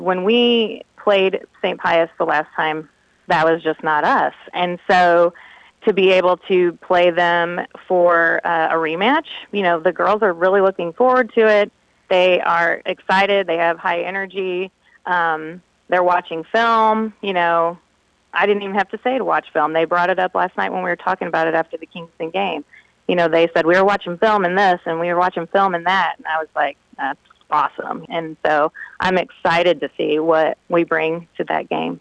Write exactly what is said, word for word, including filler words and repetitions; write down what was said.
When we played Saint Pius the last time, that was just not us. And so to be able to play them for uh, a rematch, you know, the girls are really looking forward to it. They are excited. They have high energy. Um, they're watching film. You know, I didn't even have to say to watch film. They brought it up last night when we were talking about it after the Kingston game. You know, they said, we were watching film in this and we were watching film in that. And I was like, that's awesome. And so I'm excited to see what we bring to that game.